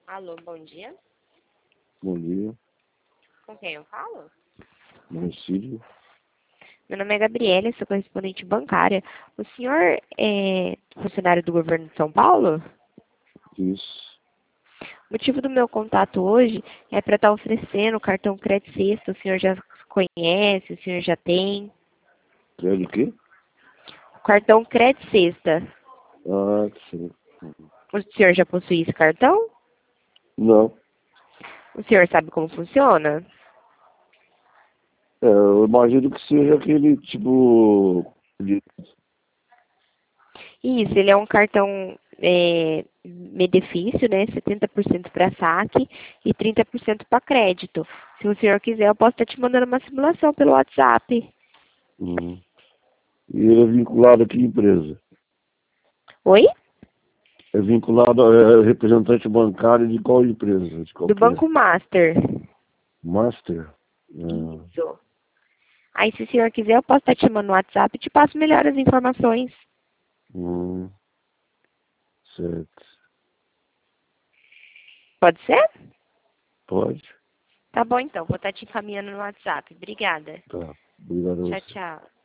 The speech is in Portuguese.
Alô, bom dia. Bom dia, Com quem eu falo? Marcílio. Meu nome é Gabriela, sou correspondente bancária. O senhor é funcionário do governo de São Paulo? Isso. O motivo do meu contato hoje é para estar oferecendo o cartão Crédito Sexta. O senhor já conhece, o senhor já tem? Quer o quê? O cartão Crédito Sexta. Ah, sim. O senhor já possui esse cartão? Não. O senhor sabe como funciona? Eu imagino que seja aquele tipo de... Isso, ele é um cartão benefício, né? 70% para saque e 30% para crédito. Se o senhor quiser, eu posso estar te mandando uma simulação pelo WhatsApp. E ele é vinculado a que empresa? Oi? É vinculado a representante bancário de qual empresa? De Do qualquer? Banco Master. Master? Ah, Isso. Aí, se o senhor quiser, eu posso estar te mandando no WhatsApp e te passo melhor as informações. hum, certo. Pode ser? Pode? Tá bom, então. Vou estar te encaminhando no WhatsApp. Obrigada. Tá. Obrigado a Tchau, você. tchau.